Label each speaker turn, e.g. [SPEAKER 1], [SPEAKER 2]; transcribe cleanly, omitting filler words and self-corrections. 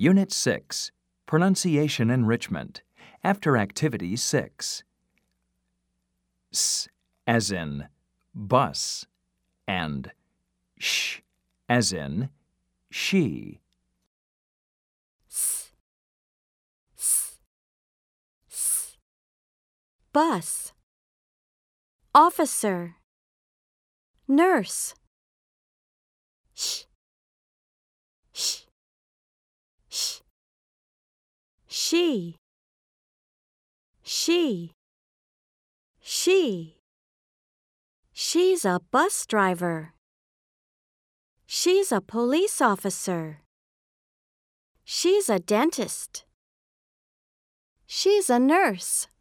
[SPEAKER 1] Unit 6, Pronunciation Enrichment, after Activity 6. S as in bus and sh as in she.
[SPEAKER 2] S, s, s. Bus. Officer. Nurse. Sh, sh, sh. She. She. She. She's a bus driver. She's a police officer. She's a dentist. She's a nurse.